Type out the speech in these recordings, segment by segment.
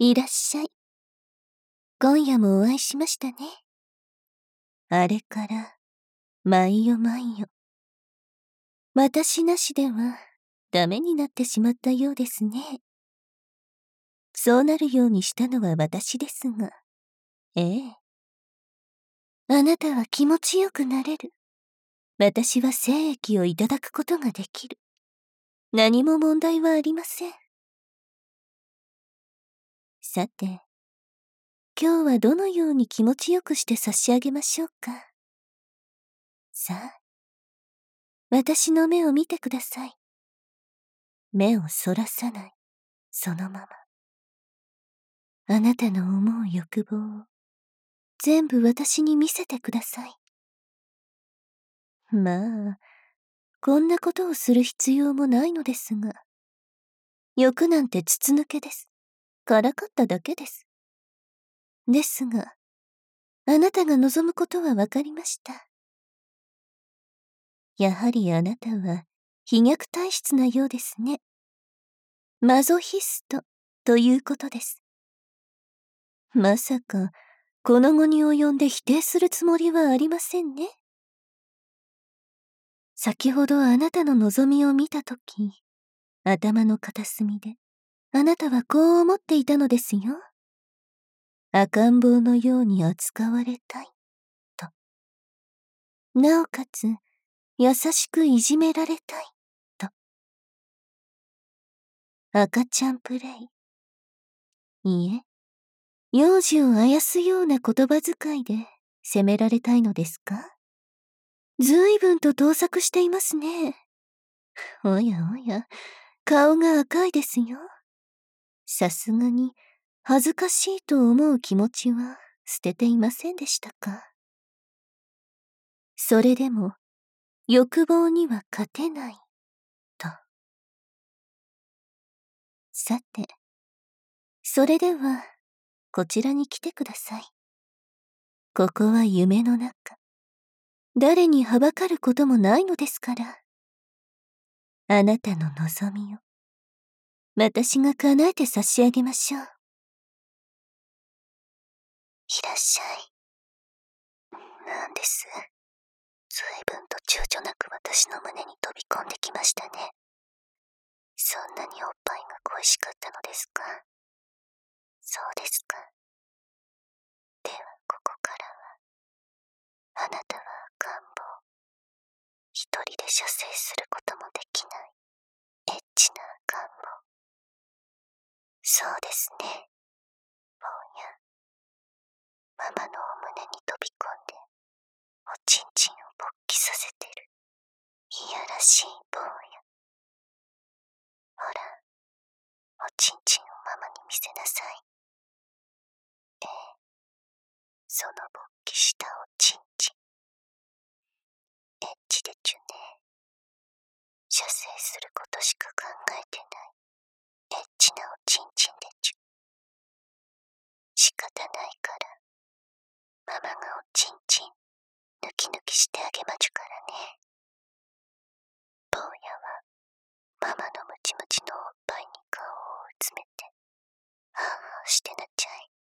いらっしゃい。今夜もお会いしましたね。あれから、毎夜毎夜。私なしでは、ダメになってしまったようですね。そうなるようにしたのは私ですが。ええ。あなたは気持ちよくなれる。私は精液をいただくことができる。何も問題はありません。さて、今日はどのように気持ちよくして差し上げましょうか。さあ、私の目を見てください。目をそらさない、そのまま。あなたの思う欲望を、全部私に見せてください。まあ、こんなことをする必要もないのですが。欲なんて筒抜けです。からかっただけです。ですが、あなたが望むことはわかりました。やはりあなたは、飛虐体質なようですね。マゾヒスト、ということです。まさか、この後に及んで否定するつもりはありませんね。先ほどあなたの望みを見たとき、頭の片隅で、あなたはこう思っていたのですよ。赤ん坊のように扱われたい、と。なおかつ、優しくいじめられたい、と。赤ちゃんプレイ。いえ、幼児をあやすような言葉遣いで責められたいのですか？ずいぶんと盗作していますね。おやおや、顔が赤いですよ。さすがに、恥ずかしいと思う気持ちは捨てていませんでしたか？それでも、欲望には勝てない、と。さて、それでは、こちらに来てください。ここは夢の中。誰にはばかることもないのですから。あなたの望みを、私が叶えて差し上げましょう。いらっしゃい。なんです。ずいぶんと躊躇なく私の胸に飛び込んできましたね。そんなにおっぱいが恋しかったのですか？そうですか。ではここからは、あなたは赤ん坊。一人で射精することもできない、エッチな赤ん坊。そうですね。坊や。ママのお胸に飛び込んで、おちんちんを勃起させてる。いやらしい坊や。ほら、おちんちんをママに見せなさい。ええ、その勃起したおちんちん。エッチでちゅね。射精することしか考えてない、エッチなおちんちんでちゅ。仕方ないから、ママがおちんちん、抜き抜きしてあげまちゅからね。坊やは、ママのムチムチのおっぱいに顔をうつめて、はぁはぁしてなっちゃい。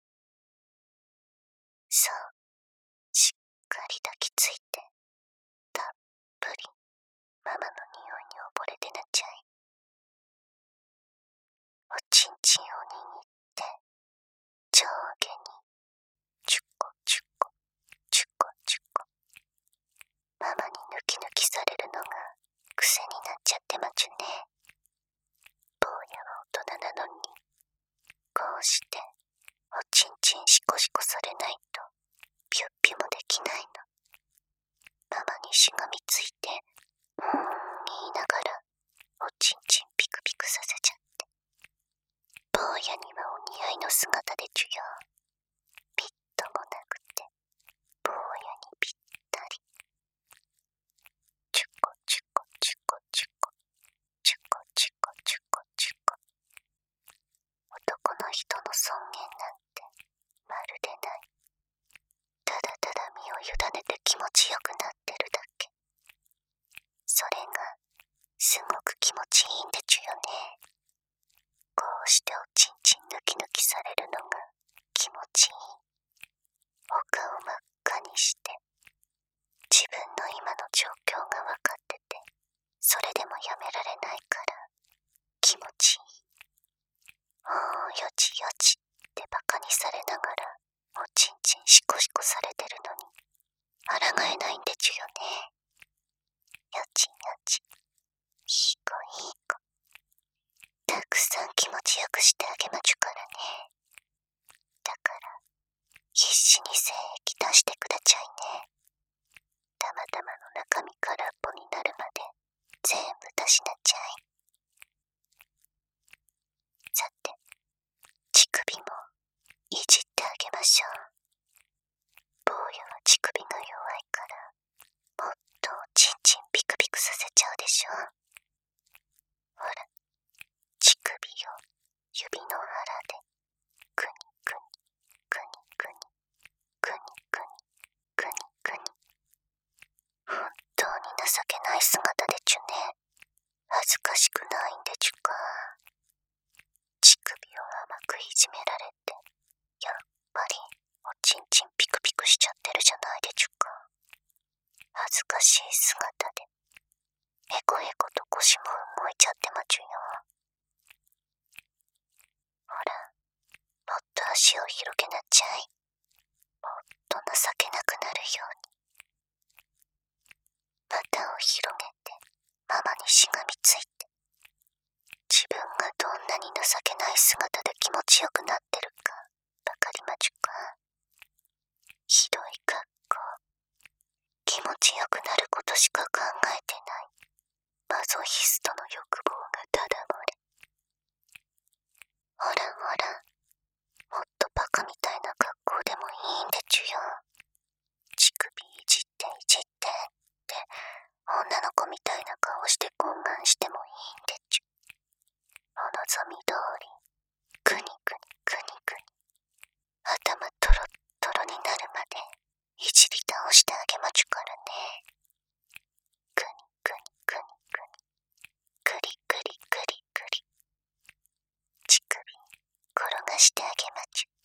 そう、しっかり抱きついて、たっぷり、ママの匂いに溺れてなっちゃい。おちんちんを握って、上下に、チュコチュコ、チュコチュコ。ママに抜き抜きされるのが癖になっちゃってまちゅね。坊やは大人なのに、こうしておちんちんシコシコされないとピュッピュもできないの。ママにしがみついて言いながらおちんちんピクピクさせちゃって、坊やにはお似合いの姿でちゅよ。みっともなくて坊やにぴったり。チュコチュコチュコチュコ、チュコチュコチュコチュコ。男の人の尊厳なんてまるでない。ただただ身を委ねて気持ちよくなってるだけ。それがすごく気持ちいいんでちゅよね。こうしておちんちん抜き抜きされるのが気持ちいい。お顔真っ赤にして自分の今の状況が分かってて、それでもやめられないから気持ちいい。おーよちよちってバカにされながらおちんちんシコシコされてるのに抗えないんでちゅよね。よちよち、いい子いい子、たくさん気持ちよくしてあげまちゅからね。だから必死に精液出してくだちゃいね。たまたまの中身空っぽになるまで全部出しなちゃい。さて、乳首もいじってあげましょう。坊やは乳首が弱いからもっとちんちんピクピクさせちゃうでしょ。ほら、乳首を指の腹でくにくにくにくにくにくにくにくに。本当に情けない姿でちゅね。恥ずかしくないんでちゅか。乳首を甘くいじめられてやっぱりおちんちんピクピクしちゃってるじゃないでちゅか。恥ずかしい姿でへこへこと腰も動いちゃってまちゅよ。ほら、もっと足を広げなちゃい。もっと情けなくなるように。股を広げてママにしがみついて、自分がどんなに情けない姿で気持ちよくなってるかばかりまちゅか。ひどい格好。気持ちよくなることしか考えてないマゾヒストの欲望がただ漏れ。ほらほら、もっとバカみたいな格好でもいいんでちゅよ。乳首いじっていじってって女の子みたいな顔して懇願してもいいんでちゅ。お望み通りくにくにくにくに頭トロットロになるまでいじり倒してあげまちゅからね。くにくにくにくにくりくりくりくり。乳首転がしてあげまちゅ。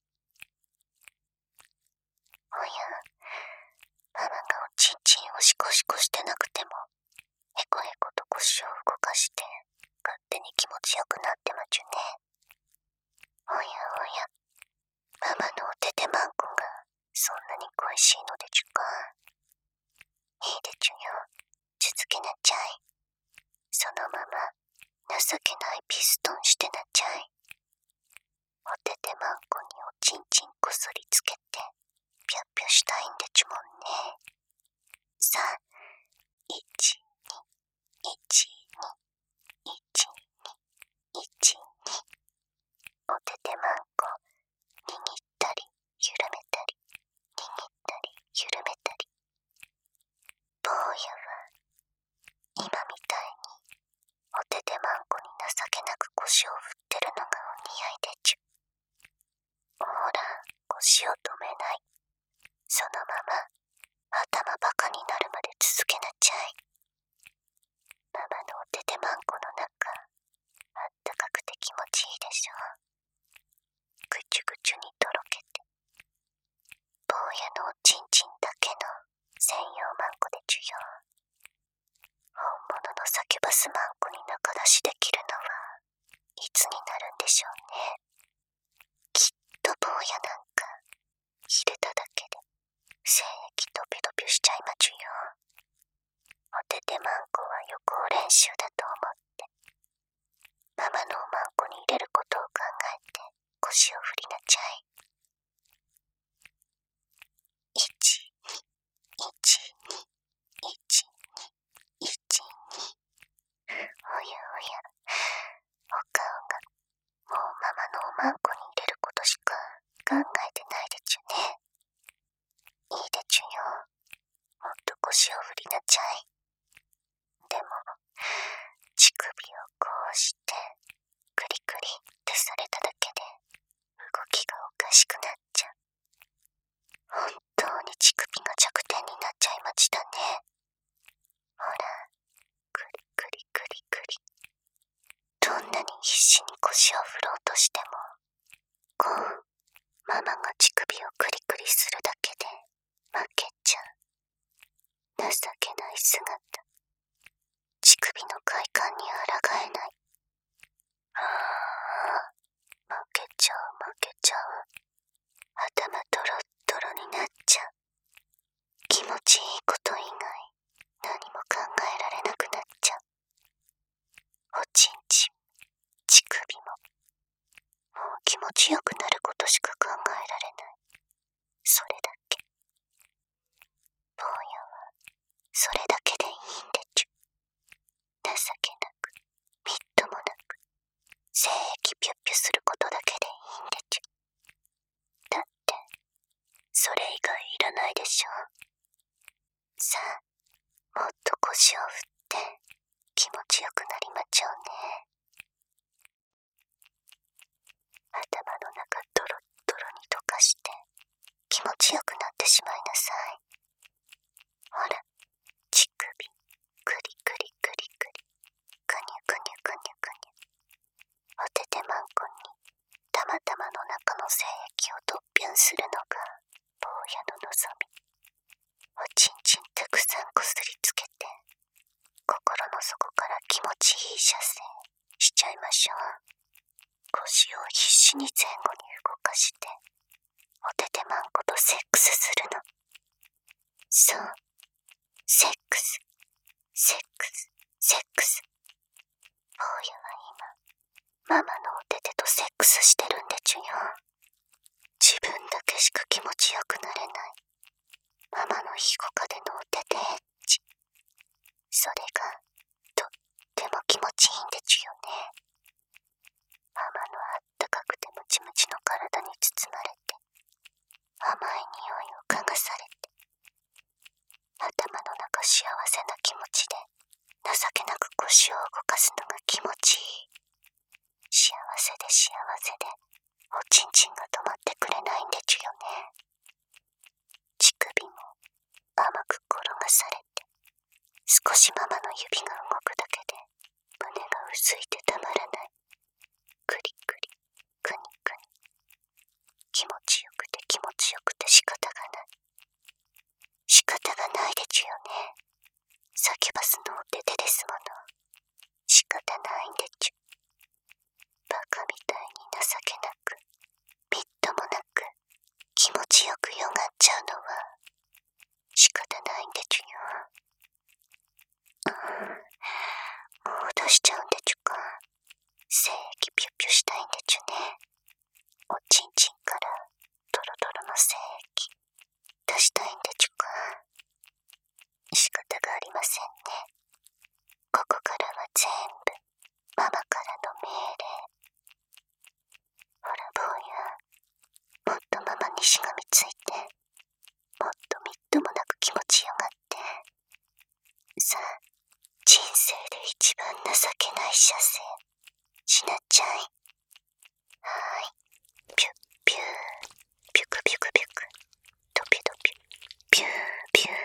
おや、ママがおちんちんをシコシコしてなくてもへこへこと腰を動かして勝手に気持ちよくなってまちゅね。おやおや、ママのおててまんこがそんなに恋しいのでちゅか。いいでちゅよ、続けなちゃい。そのまま情けないピストンしてなちゃい。おててまんこにおちんちんこそりつけてぴょぴょしたいんでちゅもんね。さあ、1、2、1、2、1、2、1、2。おててまんこ握ったり緩めたり握ったり緩めたり。坊やは今みたいにおててまんこに情けなく腰を振ってるのがお似合いでちゅ。ほら、腰を止めない。そのまま頭バカになるまで続けなちゃい。ママのおててまんこの中あったかくて気持ちいいでしょ。ぐちゅぐちゅにとろけて坊やのおちんちんだけの専用マンコでちゅよ。本物のサキュバスマンコに仲出しできるのはいつになるんでしょうね。きっと坊やなんか入れただけで精液ドピドピしちゃいまちゅよ。おててまんこは予行練習だと思ってママのおまんこに入れることを考えて腰を振りなちゃい。1、2、1、2、1、2、1、2。おやおや、お顔がもうママのおまんこに入れることしか考えてないでちゅね。いいでちゅよ、もっと腰を振りなちゃい。でも乳首をこうしてクリクリってされただけで動きがおかしくなっちゃう。本当に乳首が弱点になっちゃいましたね。ほら、クリクリクリクリ。どんなに必死に腰を振ろうとしてもこ、ママが乳首をクリクリするだけで負けちゃう。情けない姿。乳首の快感に抗えない。負けちゃう。頭ドロッドロになっちゃう。気持ちいいこと以外何も考えられなくなっちゃう。おちんちん、乳首も、もう気持ちよくなることしか考えられない。それだけ。坊やはそれだけでいいんでちゅ。情けなく、みっともなく、精液ピュッピュすることだけでいいんでちゅ。だって、それ以外いらないでしょ。さあ、もっと腰を振って気持ちよくなりまちょうね。頭の中ドロッドロに溶かして気持ちよくなってしまいなさい。ほら、乳首、クリクリクリクリ、くにゅくにゅくにゅくにゅ。おててまんこにたまたまの中の精液をとっぴゅんするのが坊やの望み。おちんちんたくさんこすりつけて、心の底から気持ちいい射精しちゃいましょう。腰を必死に前後に動かして、おててまんことセックスするの。そう、セックス、セックス、セックス。坊やは今、ママのおててとセックスしてるんでちゅよ。自分だけしか気持ちよくなれない。ママのひごかでのおててエッチ。それが、とっても気持ちいいんでちゅよね。ママのあったかくてムチムチの体に包まれて、甘い匂いを嗅がされて、頭の中幸せな気持ちで、情けなく腰を動かすのが気持ちいい。幸せで幸せで、おちんちんが止まってくれないんでちゅよね。乳首も甘く転がされて、少しママの指が動くだけで胸がうずいてたまらない。クリクリ、クニクニ。気持ちよくて気持ちよくて仕方がない。仕方がないでちゅよね。サキュバスのおててですもの。仕方ないんでちゅ。バカみたいに情けなく、みっともなく、気持ちよくよがっちゃうのは仕方ないんでちゅよ。もう出しちゃうんでちゅか。精液ピュッピュしたいんでちゅね。おちんちんからドロドロの精液出したいんでちゅか。仕方がありませんね。ここからは全部ママからの命令。ほら坊や、もっとママにしがみついて、もっとみっともなく気持ちよがって。さあ、人生で一番情けない射精しなっちゃい。はーい、ピュッピュー、ピュクピュクピュク、ドピュドピュ、ピューピュー。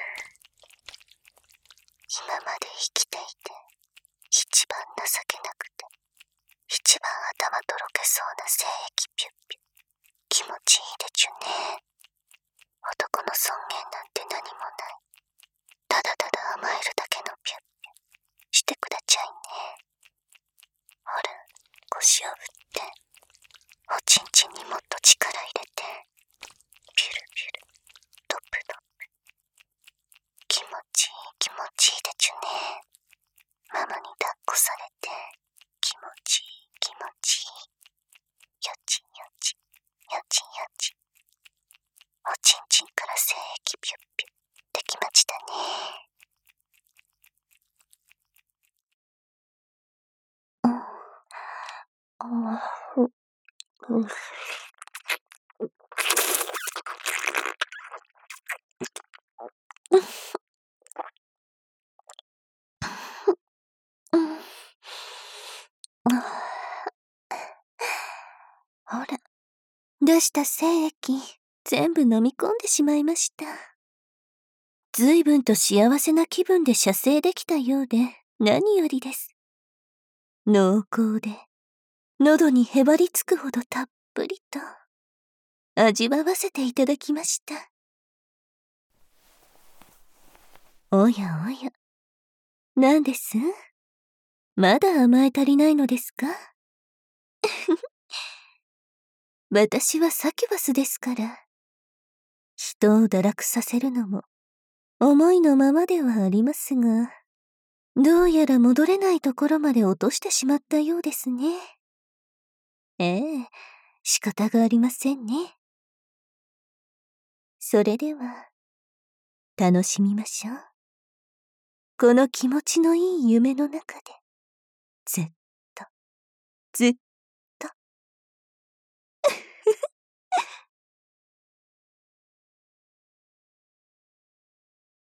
今まで生きていて一番情けなくて、一番頭とろけそうな精液ピュッピュ。気持ちいいでちゅね。男の尊厳なんて何もない。ただただ甘えるだけのピュッピュしてくだちゃいね。ほら、腰を振って、おちんちんにもっと力入れて、ピュルピュル、ドプドプ。気持ちいい気持ちいいでちゅね。ママに抱っこされて、気持ちいい気持ちいい。よちよち、よちよち。おちんちんから精液ピュッピュできましたね。ほら、出した精液、全部飲み込んでしまいました。ずいぶんと幸せな気分で射精できたようで、何よりです。濃厚で、喉にへばりつくほどたっぷりと。 味わわせていただきました。おやおや、何です？まだ甘え足りないのですか？私はサキュバスですから。人を堕落させるのも思いのままではありますが、どうやら戻れないところまで落としてしまったようですね。ええ、仕方がありませんね。それでは、楽しみましょう。この気持ちのいい夢の中で、ずっと、ずっ